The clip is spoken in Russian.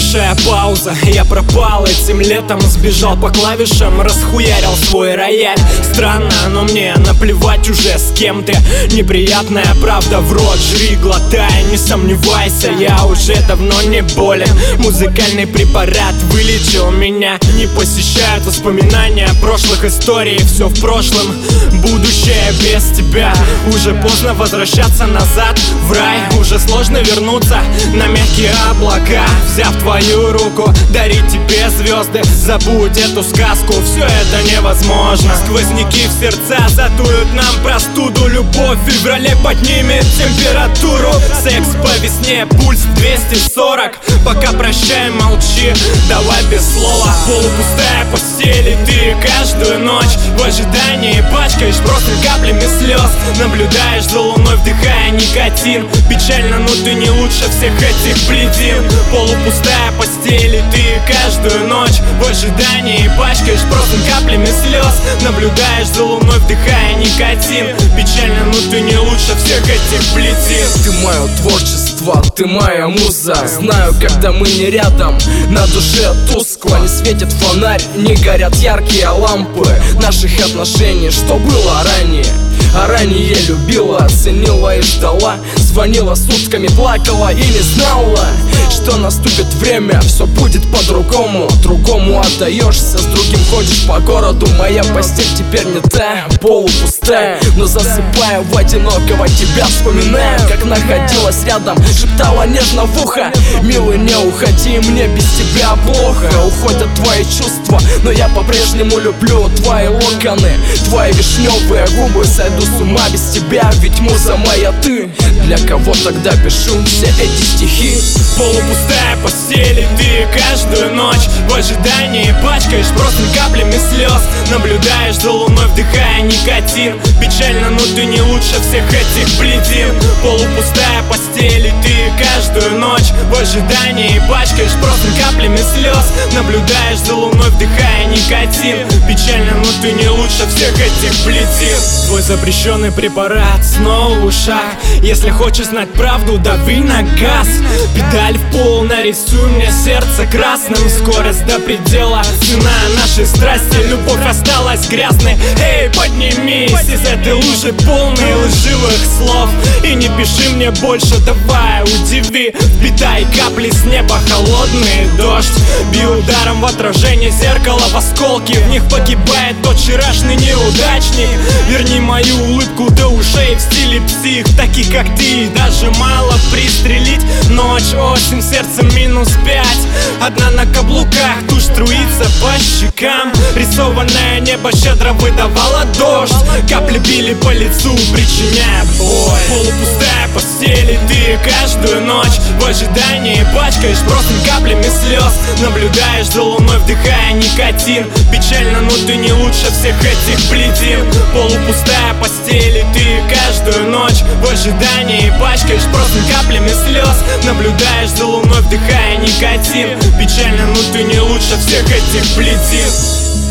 Небольшая пауза, я пропал этим летом. Сбежал по клавишам, расхуярил свой рояль. Странно, но мне наплевать уже, с кем ты. Неприятная правда в рот, жри, глотай, не сомневайся, я уже давно не болен. Музыкальный препарат вылечил меня. Не посещают воспоминания прошлых историй. Все в прошлом, будущее без тебя. Уже поздно возвращаться назад в рай. Уже сложно вернуться на мягкие облака. Взяв твою руку, дарить тебе звезды. Забудь эту сказку, все это невозможно. Сквозняки в сердца задуют нам простуду. Любовь в феврале поднимет температуру. Секс по весне, пульс 240. Пока прощай, молчи, давай без слова. Полупустая постель, и ты каждую ночь в ожидании пачкаешь просто каплями слез. Наблюдаешь за луной, вдыхая никотин. Печально, но ты не лучше всех этих бледин. Полупустая постель, и ты каждую ночь в ожидании пачкаешь просто каплями слез. Наблюдаешь за луной, вдыхая никотин. Печально, но ты не лучше всех этих бледин. Ты мое творчество, ты моя муза. Знаю, когда мы не рядом, на душе тускло. Не светит фонарь, не горят яркие лампы наших отношений, что было ранее. А ранее любила, ценила и ждала. Звонила сутками, плакала и не знала, что наступит время, все будет по-другому. Другому отдаешься, с другим ходишь по городу. Моя постель теперь не та, полупустая, но засыпая в одинокого тебя вспоминаю, как находилась рядом, шептала нежно в ухо: милый, не уходи, мне без тебя плохо. Уходят твои чувства, но я по-прежнему люблю твои локоны, твои вишневые губы. Сойду с ума без тебя, ведь муза моя ты. Для кого тогда пишу все эти стихи? Полупустая постель, и ты каждую ночь в ожидании пачкаешь просто каплями слез. Наблюдаешь за луной, вдыхая никотин. Печально, но ты не лучше всех этих бледин. Полупустая постель, и ты каждую ночь в ожидании пачкаешь просто каплями слез. Наблюдаешь за луной, вдыхая никотин. Печально, но ты не лучше всех этих бледин. Твой запрещенный препарат снова в ушах. Если хочешь знать правду, дави на газ. Педаль в пол, нарисуй мне сердце красным. Скорость до предела, цена нашей страсти. Любовь осталась грязной. Эй, поднимись из этой лужи полной лживых слов. И не пиши мне больше, давай, удиви. Впитай капли с неба, холодный дождь. Бей ударом в отражение зеркала, в осколки. В них погибает тот вчерашний неудачник. Верни мою улыбку до ушей в стиле псих. Таких как ты даже мало пристрелить. Ночь, осень, сердце -5. Одна на каблуках, тушь струится по щекам. Рисованное небо щедро выдавало дождь. Капли били по лицу, причиняя боль. Полупустая постель, и ты каждую ночь в ожидании пачкаешь просто каплями слез. Наблюдаешь за луной, вдыхая никотин. Печально, но ты не лучше всех этих бледин. Полупустая постель, и ты каждую ночь в ожидании пачкаешь просто каплями слез. Наблюдаешь за луной, вдыхая никотин. Печально, но ты не лучше всех этих бледин.